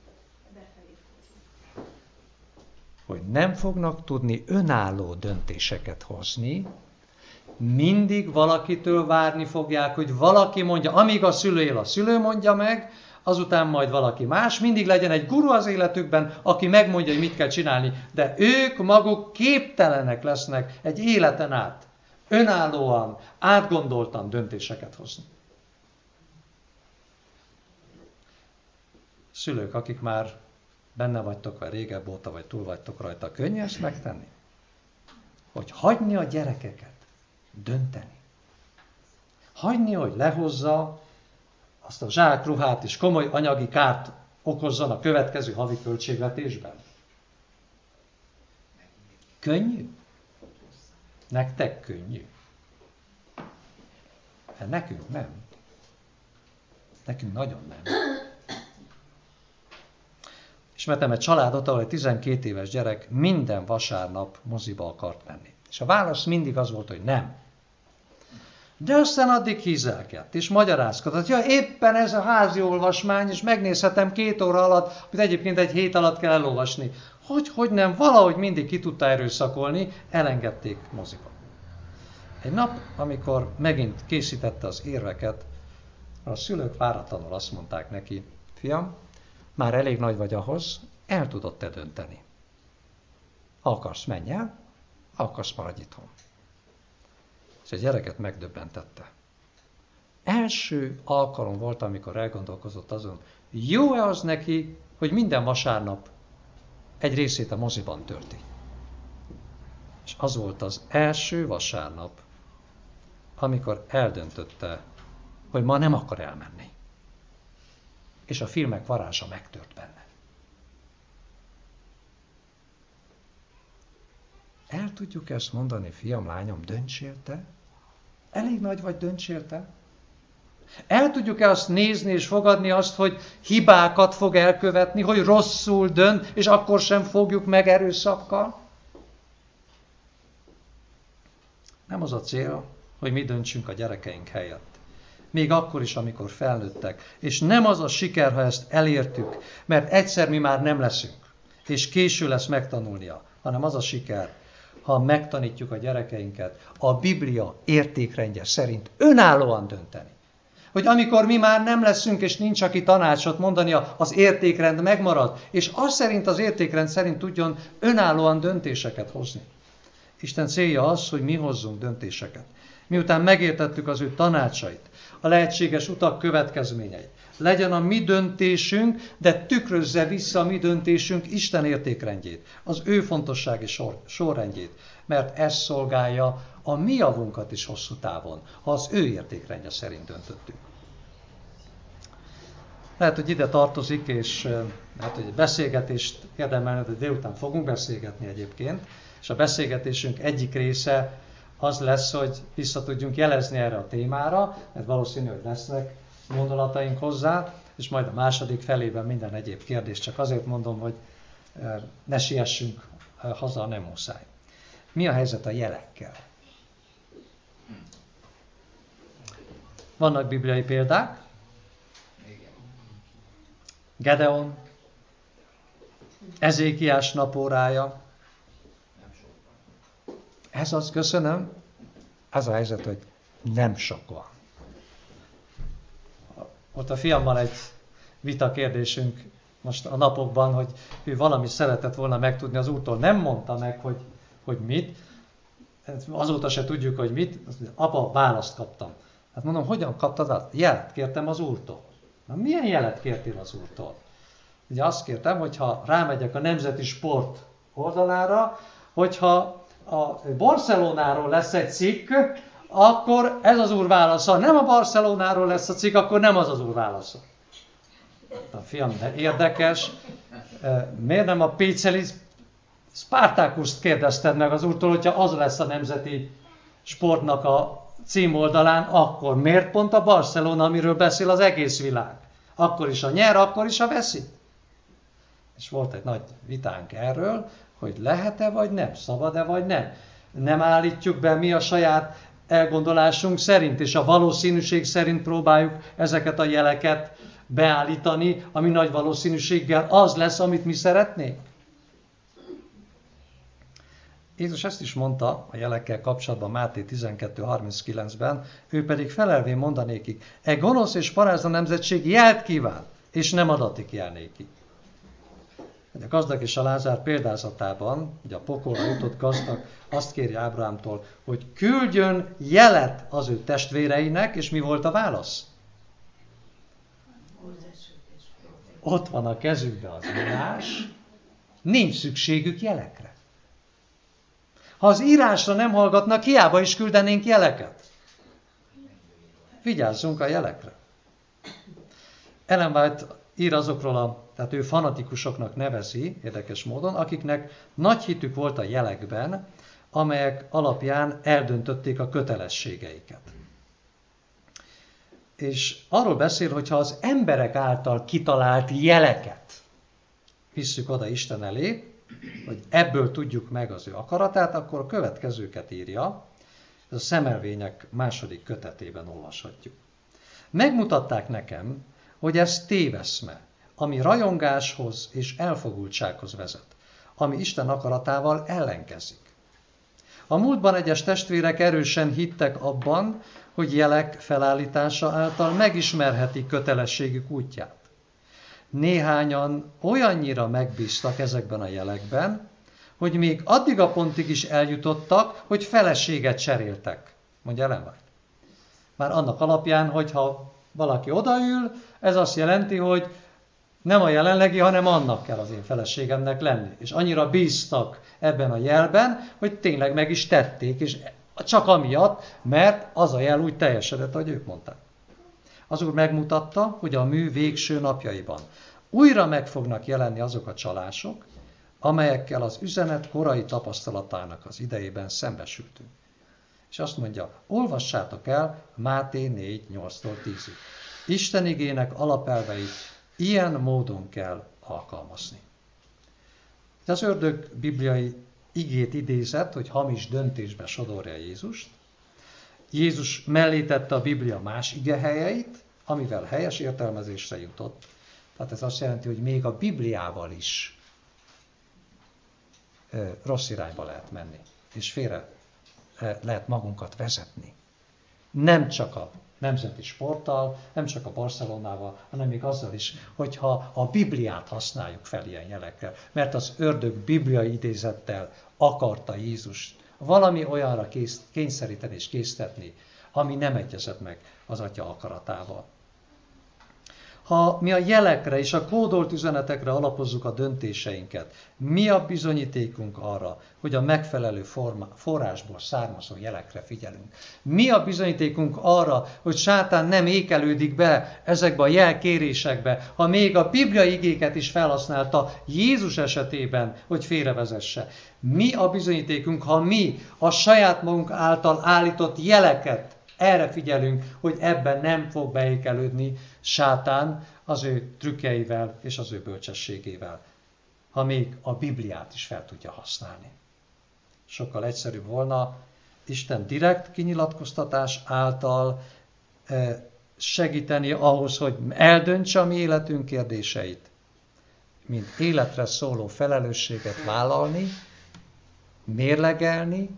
hogy nem fognak tudni önálló döntéseket hozni, mindig valakitől várni fogják, hogy valaki mondja, amíg a szülő él, a szülő mondja meg, azután majd valaki más, mindig legyen egy guru az életükben, aki megmondja, hogy mit kell csinálni, de ők maguk képtelenek lesznek egy életen át, önállóan, átgondoltan döntéseket hozni. Szülők, akik már benne vagytok, vagy régebb óta, vagy túl vagytok rajta, könnyű ezt megtenni? Hogy hagyni a gyerekeket dönteni. Hagyni, hogy lehozza azt a zsákruhát, és komoly anyagi kárt okozzon a következő havi költségvetésben. Könnyű? Nektek könnyű. Hát nekünk nem. Nekünk nagyon nem. Ismertem egy családot, ahol egy tizenkét éves gyerek minden vasárnap moziba akart menni. És a válasz mindig az volt, hogy nem. De aztán addig hízelkedett, és magyarázkodott. Ja, éppen ez a házi olvasmány, és megnézhetem két óra alatt, amit egyébként egy hét alatt kell elolvasni. Hogy, hogy nem, valahogy mindig ki tudta erőszakolni, elengedték moziba. Egy nap, amikor megint készítette az érveket, a szülők váratlanul azt mondták neki, fiam, már elég nagy vagy ahhoz, el tudod te dönteni. Ha akarsz, menj el, ha akarsz, maradj itthon. És a gyereket megdöbbentette. első alkalom volt, amikor elgondolkozott azon, jó-e az neki, hogy minden vasárnap egy részét a moziban tölti. És az volt az első vasárnap, amikor eldöntötte, hogy ma nem akar elmenni. És a filmek varázsa megtört benne. El tudjuk ezt mondani, fiam, lányom, döntsél te? Elég nagy vagy, döntsél te? El tudjuk-e azt nézni és fogadni azt, hogy hibákat fog elkövetni, hogy rosszul dönt, és akkor sem fogjuk meg erőszakkal? Nem az a cél, hogy mi döntsünk a gyerekeink helyett. Még akkor is, amikor felnőttek. És nem az a siker, ha ezt elértük, mert egyszer mi már nem leszünk, és késő lesz megtanulnia, hanem az a siker, ha megtanítjuk a gyerekeinket a Biblia értékrendje szerint önállóan dönteni. Hogy amikor mi már nem leszünk, és nincs aki tanácsot mondani, az értékrend megmarad, és az szerint, az értékrend szerint tudjon önállóan döntéseket hozni. Isten célja az, hogy mi hozzunk döntéseket. Miután megértettük az ő tanácsait, a lehetséges utak következményeit, legyen a mi döntésünk, de tükrözze vissza a mi döntésünk Isten értékrendjét, az ő fontossági sor, sorrendjét, mert ez szolgálja a mi javunkat is hosszú távon, ha az ő értékrendje szerint döntöttünk. Lehet, hogy ide tartozik, és hát, hogy egy beszélgetést érdemelne, de délután fogunk beszélgetni egyébként, és a beszélgetésünk egyik része az lesz, hogy vissza tudjunk jelezni erre a témára, mert valószínű, hogy lesznek gondolataink hozzá, és majd a második felében minden egyéb kérdés. Csak azért mondom, hogy ne siessünk haza, nem muszáj. Mi a helyzet a jelekkel? Vannak bibliai példák. Gedeon, Ezékiás napórája. Ez az, köszönöm. Ez a helyzet, hogy nem sok van. Ott a fiammal egy vita kérdésünk most a napokban, hogy ő valami szeretett volna megtudni az Úrtól. Nem mondta meg, hogy, hogy mit. Azóta se tudjuk, hogy mit. Apa, választ kaptam. Hát mondom, hogyan kaptad azt? Jelet kértem az Úrtól. Na, milyen jelet kértél az Úrtól? Ugye azt kértem, hogyha rámegyek a Nemzeti Sport oldalára, hogyha a Barcelonáról lesz egy cikk, akkor ez az Úr válasza. Nem a Barcelonáról lesz a cikk, akkor nem az az Úr válasza. A fiam, de érdekes. Miért nem a Péceli Spartakuszt kérdezted meg az Úrtól, hogyha az lesz a Nemzeti Sportnak a címoldalán, akkor miért pont a Barcelona, amiről beszél az egész világ? Akkor is a nyer, akkor is a veszi. És volt egy nagy vitánk erről, hogy lehet-e vagy nem, szabad-e vagy nem. Nem állítjuk be mi a saját elgondolásunk szerint, és a valószínűség szerint próbáljuk ezeket a jeleket beállítani, ami nagy valószínűséggel az lesz, amit mi szeretnénk. Jézus ezt is mondta a jelekkel kapcsolatban Máté tizenkettő harminckilencben, ő pedig felelvén mondanékik, e gonosz és parázna nemzetség jelt kíván, és nem adatik jel néki. A gazdag és a Lázár példázatában, ugye a pokolra jutott gazdag azt kéri Ábrahámtól, hogy küldjön jelet az ő testvéreinek, és mi volt a válasz? Ott van a kezükben az írás, nincs szükségük jelekre. Ha az írásra nem hallgatnak, hiába is küldenénk jeleket. Vigyázzunk a jelekre. Ellen White ír azokról a, tehát ő fanatikusoknak nevezi, érdekes módon, akiknek nagy hitük volt a jelekben, amelyek alapján eldöntötték a kötelességeiket. És arról beszél, hogy ha az emberek által kitalált jeleket visszük oda Isten elé, hogy ebből tudjuk meg az ő akaratát, akkor a következőket írja, ez a Szemelvények második kötetében olvashatjuk. Megmutatták nekem, hogy ez téveszme, ami rajongáshoz és elfogultsághoz vezet, ami Isten akaratával ellenkezik. A múltban egyes testvérek erősen hittek abban, hogy jelek felállítása által megismerhetik kötelességük útját. Néhányan olyannyira megbíztak ezekben a jelekben, hogy még addig a pontig is eljutottak, hogy feleséget cseréltek. Mondja Ellen White. Már annak alapján, hogyha valaki odaül, ez azt jelenti, hogy nem a jelenlegi, hanem annak kell az én feleségemnek lenni. És annyira bíztak ebben a jelben, hogy tényleg meg is tették, és csak amiatt, mert az a jel úgy teljesedett, ahogy ők mondták. Az Úr megmutatta, hogy a mű végső napjaiban újra meg fognak jelenni azok a csalások, amelyekkel az üzenet korai tapasztalatának az idejében szembesültünk. És azt mondja, olvassátok el Máté négy nyolctól tízig. Isten igének alapelveit ilyen módon kell alkalmazni. Az ördög bibliai igét idézett, hogy hamis döntésbe sodorja Jézust. Jézus mellé tette a Biblia más igehelyeit, amivel helyes értelmezésre jutott. Tehát ez azt jelenti, hogy még a Bibliával is rossz irányba lehet menni, és félre lehet magunkat vezetni. Nem csak a nemzeti sporttal, nem csak a Barcelonával, hanem még azzal is, hogyha a Bibliát használjuk fel ilyen jelekkel. Mert az ördög bibliai idézettel akarta Jézus valami olyanra kész, kényszeríteni és késztetni, ami nem egyezett meg az Atya akaratával. Ha mi a jelekre és a kódolt üzenetekre alapozzuk a döntéseinket, mi a bizonyítékunk arra, hogy a megfelelő forma, forrásból származó jelekre figyelünk? Mi a bizonyítékunk arra, hogy sátán nem ékelődik be ezekbe a jelkérésekbe, ha még a bibliai igéket is felhasználta Jézus esetében, hogy félrevezesse? Mi a bizonyítékunk, ha mi a saját magunk által állított jeleket erre figyelünk, hogy ebben nem fog beékelődni sátán az ő trükkjeivel és az ő bölcsességével, ha még a Bibliát is fel tudja használni. Sokkal egyszerűbb volna Isten direkt kinyilatkoztatás által segíteni ahhoz, hogy eldöntse a mi életünk kérdéseit, mint életre szóló felelősséget vállalni, mérlegelni,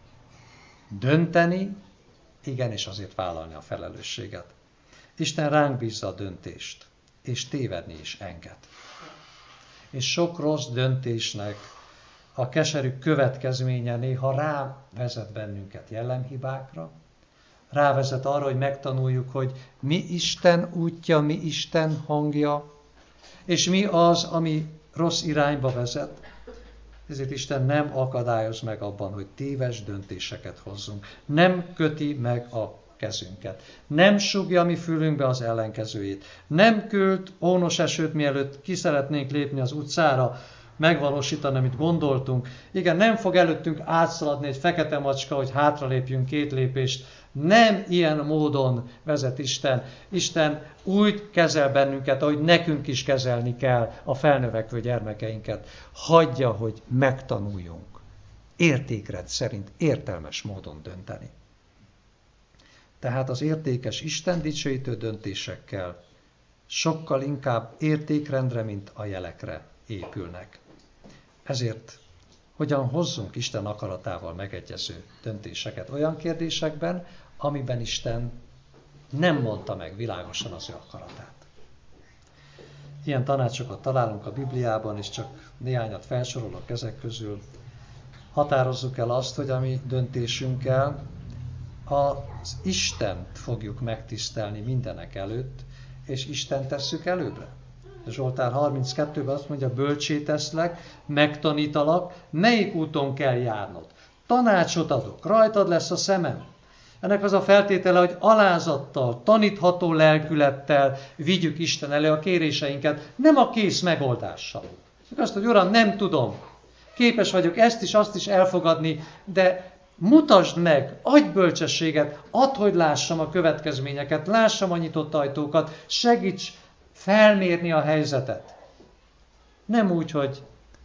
dönteni, igenis azért vállalni a felelősséget. Isten ránk bízza a döntést, és tévedni is enged. És sok rossz döntésnek a keserű következménye néha rávezet bennünket jellemhibákra, rávezet arra, hogy megtanuljuk, hogy mi Isten útja, mi Isten hangja, és mi az, ami rossz irányba vezet. Ezért Isten nem akadályoz meg abban, hogy téves döntéseket hozzunk. Nem köti meg a kezünket. Nem sugja a mi fülünkbe az ellenkezőjét. Nem küld ónos esőt, mielőtt ki szeretnénk lépni az utcára, megvalósítani, amit gondoltunk. Igen, nem fog előttünk átszaladni egy fekete macska, hogy hátralépjünk két lépést. Nem ilyen módon vezet Isten. Isten úgy kezel bennünket, ahogy nekünk is kezelni kell a felnövekvő gyermekeinket. Hagyja, hogy megtanuljunk értékrend szerint értelmes módon dönteni. Tehát az értékes Isten dicsőítő döntésekkel sokkal inkább értékrendre, mint a jelekre épülnek. Ezért hogyan hozzunk Isten akaratával megegyező döntéseket olyan kérdésekben, amiben Isten nem mondta meg világosan az ő akaratát. Ilyen tanácsokat találunk a Bibliában, és csak néhányat felsorolok ezek közül. Határozzuk el azt, hogy a mi döntésünkkel az Istent fogjuk megtisztelni mindenek előtt, és Istent tesszük előbbre. Zsoltár harminckettőben azt mondja, bölcsé teszlek, megtanítalak, melyik úton kell járnod. Tanácsot adok, rajtad lesz a szemem. Ennek az a feltétele, hogy alázattal, tanítható lelkülettel vigyük Isten elé a kéréseinket, nem a kész megoldással. Azt, hogy Uram, nem tudom, képes vagyok ezt is, azt is elfogadni, de mutasd meg, adj bölcsességet, add, hogy lássam a következményeket, lássam a nyitott ajtókat, segíts felmérni a helyzetet. Nem úgy, hogy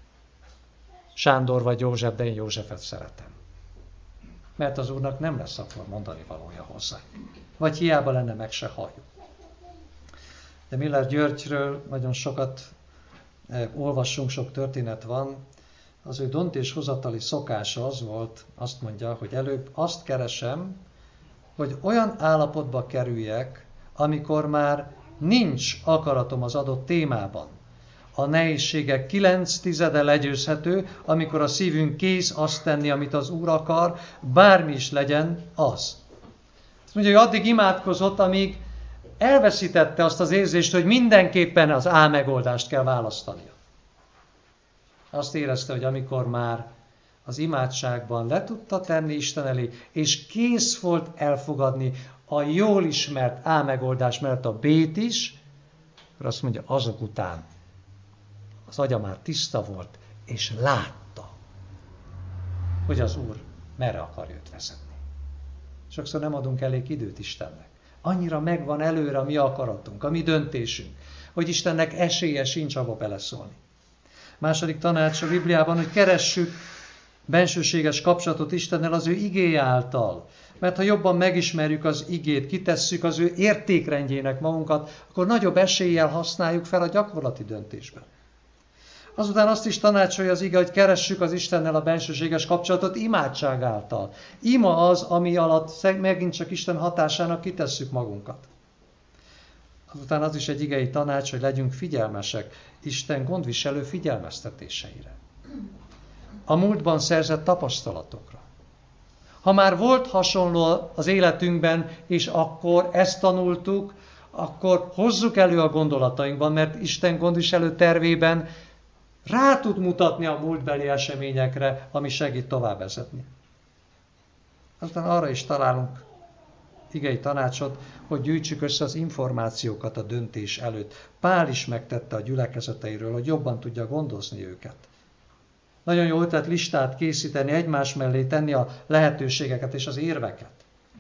Sándor vagy József, de én Józsefet szeretem. Mert az Úrnak nem lesz akkor mondani valója hozzá. Vagy hiába lenne, meg se halljuk. De Miller Györgyről nagyon sokat eh, olvassunk, sok történet van. Az ő döntéshozatali szokása az volt, azt mondja, hogy előbb azt keresem, hogy olyan állapotba kerüljek, amikor már nincs akaratom az adott témában. A nehézségek kilenc tizede legyőzhető, amikor a szívünk kész azt tenni, amit az Úr akar, bármi is legyen az. Azt mondja, hogy addig imádkozott, amíg elveszítette azt az érzést, hogy mindenképpen az A megoldást kell választania. Azt érezte, hogy amikor már az imádságban le tudta tenni Isten elé, és kész volt elfogadni a jól ismert A megoldás mellett a B-t is, akkor azt mondja, azok után az agya már tiszta volt, és látta, hogy az Úr merre akar őt vezetni. Sokszor nem adunk elég időt Istennek. Annyira megvan előre a mi akaratunk, a mi döntésünk, hogy Istennek esélye sincs abba beleszólni. Második tanács a Bibliában, hogy keressük bensőséges kapcsolatot Istennel az ő igéje által. Mert ha jobban megismerjük az igét, kitesszük az ő értékrendjének magunkat, akkor nagyobb eséllyel használjuk fel a gyakorlati döntésben. Azután azt is tanácsolja az ige, hogy keressük az Istennel a bensőséges kapcsolatot imádság által. Ima az, ami alatt megint csak Isten hatásának kitesszük magunkat. Azután az is egy igei tanács, hogy legyünk figyelmesek Isten gondviselő figyelmeztetéseire. A múltban szerzett tapasztalatokra. Ha már volt hasonló az életünkben, és akkor ezt tanultuk, akkor hozzuk elő a gondolatainkban, mert Isten gondviselő tervében rá tud mutatni a múltbeli eseményekre, ami segít tovább vezetni. Aztán arra is találunk igei tanácsot, hogy gyűjtsük össze az információkat a döntés előtt. Pál is megtette a gyülekezeteiről, hogy jobban tudja gondozni őket. Nagyon jó ötlet listát készíteni, egymás mellé tenni a lehetőségeket és az érveket.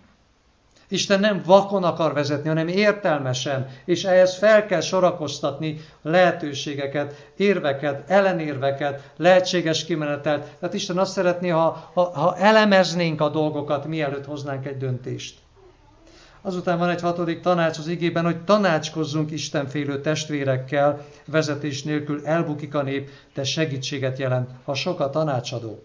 Isten nem vakon akar vezetni, hanem értelmesen, és ehhez fel kell sorakoztatni lehetőségeket, érveket, ellenérveket, lehetséges kimenetelt. Tehát Isten azt szeretné, ha, ha, ha elemeznénk a dolgokat, mielőtt hoznánk egy döntést. Azután van egy hatodik tanács az igében, hogy tanácskozzunk istenfélő testvérekkel, vezetés nélkül elbukik a nép, de segítséget jelent, ha sok a tanácsadó.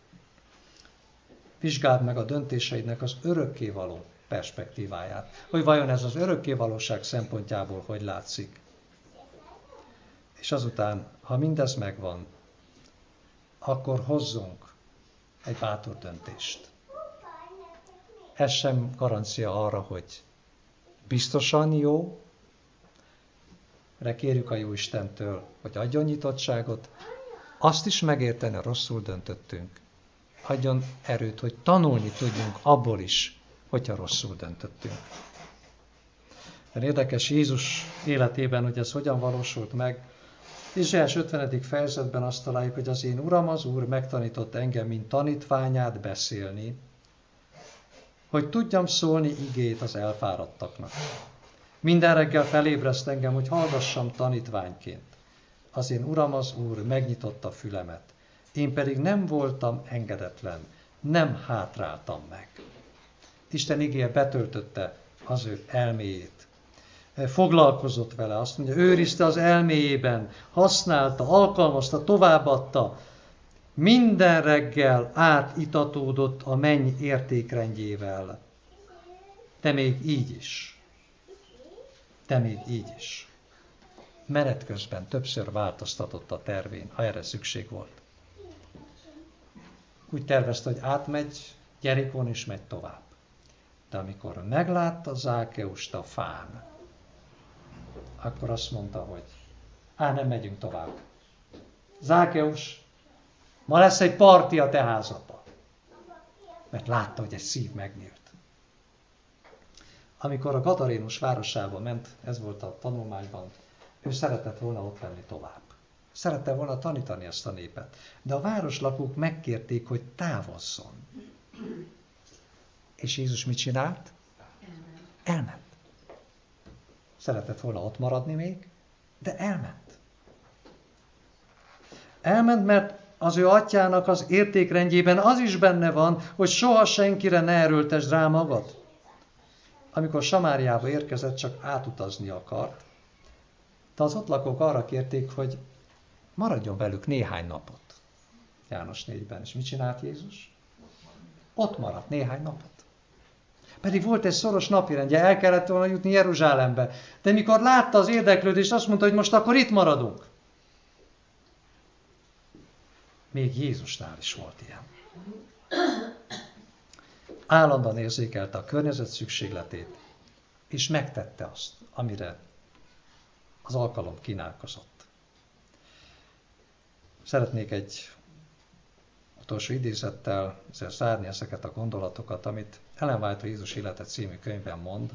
Vizsgáld meg a döntéseidnek az örökkévaló perspektíváját, hogy vajon ez az örökkévalóság szempontjából hogy látszik. És azután, ha mindez megvan, akkor hozzunk egy bátor döntést. Ez sem garancia arra, hogy biztosan jó, de kérjük a jó Istentől, hogy adjon nyitottságot, azt is megérteni, ha rosszul döntöttünk. Adjon erőt, hogy tanulni tudjunk abból is, hogyha rosszul döntöttünk. Mert érdekes Jézus életében, hogy ez hogyan valósult meg. Izsaiás ötvenedik fejezetben azt találjuk, hogy az én Uram, az Úr megtanított engem, mint tanítványát beszélni, hogy tudjam szólni igét az elfáradtaknak. Minden reggel felébreszt engem, hogy hallgassam tanítványként. Az én Uram, az Úr megnyitotta fülemet. Én pedig nem voltam engedetlen, nem hátráltam meg. Isten igéje betöltötte az ő elméjét. Foglalkozott vele, azt mondja, őrizte az elméjében, használta, alkalmazta, továbbadta. Minden reggel átitatódott a menny értékrendjével. De még így is. De még így is. Menet közben többször változtatott a tervén, ha erre szükség volt. Úgy tervezte, hogy átmegy Jerikón és megy tovább. De amikor meglátta Zákeust a fán, akkor azt mondta, hogy á, nem megyünk tovább. Zákeus, ma lesz egy parti a te házadban. Mert látta, hogy egy szív megnyílt. Amikor a Gadarénus városába ment, ez volt a tanulmányban, ő szeretett volna ott lenni tovább. Szerette volna tanítani ezt a népet. De a városlakók megkérték, hogy távozzon. És Jézus mit csinált? Elment. Szeretett volna ott maradni még, de elment. Elment, mert az ő atyának az értékrendjében az is benne van, hogy soha senkire ne erőltesd rá magad. Amikor Samáriába érkezett, csak átutazni akart, de az ott lakók arra kérték, hogy maradjon velük néhány napot. János négyben. És mit csinált Jézus? Ott maradt néhány napot. Pedig volt egy szoros napirendje, el kellett volna jutni Jeruzsálembe. De mikor látta az érdeklődést, azt mondta, hogy most akkor itt maradunk. Még Jézusnál is volt ilyen. állandóan érzékelte a környezet szükségletét, és megtette azt, amire az alkalom kínálkozott. Szeretnék egy utolsó idézettel ezzel zárni ezeket a gondolatokat, amit Ellen White a Jézus élete című könyvben mond.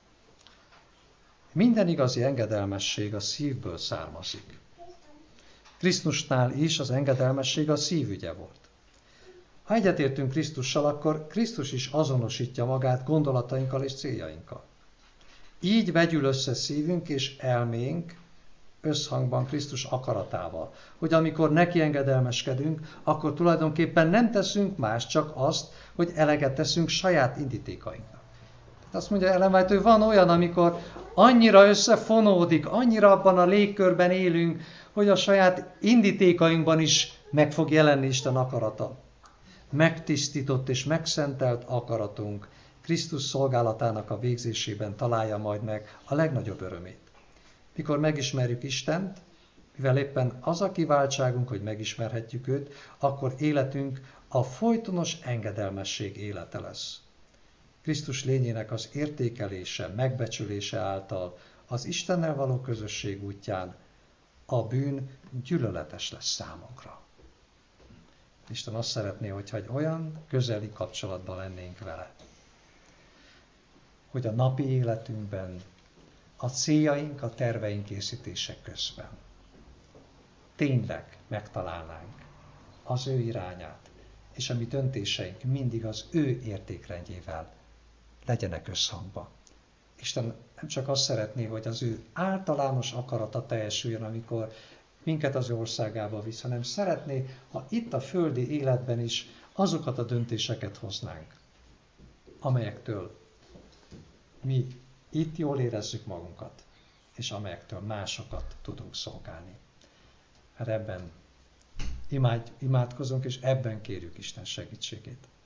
Minden igazi engedelmesség a szívből származik. Krisztusnál is az engedelmesség a szívügye volt. Ha egyetértünk Krisztussal, akkor Krisztus is azonosítja magát gondolatainkkal és céljainkkal. Így vegyül össze szívünk és elménk összhangban Krisztus akaratával, hogy amikor neki engedelmeskedünk, akkor tulajdonképpen nem teszünk más, csak azt, hogy eleget teszünk saját indítékainknak. Tehát azt mondja Ellen White, hogy van olyan, amikor annyira összefonódik, annyira abban a légkörben élünk, hogy a saját indítékainkban is meg fog jelenni Isten akarata. Megtisztított és megszentelt akaratunk Krisztus szolgálatának a végzésében találja majd meg a legnagyobb örömét. Mikor megismerjük Istent, mivel éppen az a kiváltságunk, hogy megismerhetjük őt, akkor életünk a folytonos engedelmesség élete lesz. Krisztus lényének az értékelése, megbecsülése által az Istennel való közösség útján a bűn gyűlöletes lesz számunkra. Isten azt szeretné, hogyha egy olyan közeli kapcsolatban lennénk vele, hogy a napi életünkben, a céljaink, a terveink készítések közben tényleg megtalálnánk az ő irányát, és a mi döntéseink mindig az ő értékrendjével legyenek összhangban. Isten nem csak azt szeretné, hogy az ő általános akarata teljesüljön, amikor minket az ő országába visz, hanem szeretné, ha itt a földi életben is azokat a döntéseket hoznánk, amelyektől mi itt jól érezzük magunkat, és amelyektől másokat tudunk szolgálni. Hát ebben imád, imádkozunk, és ebben kérjük Isten segítségét.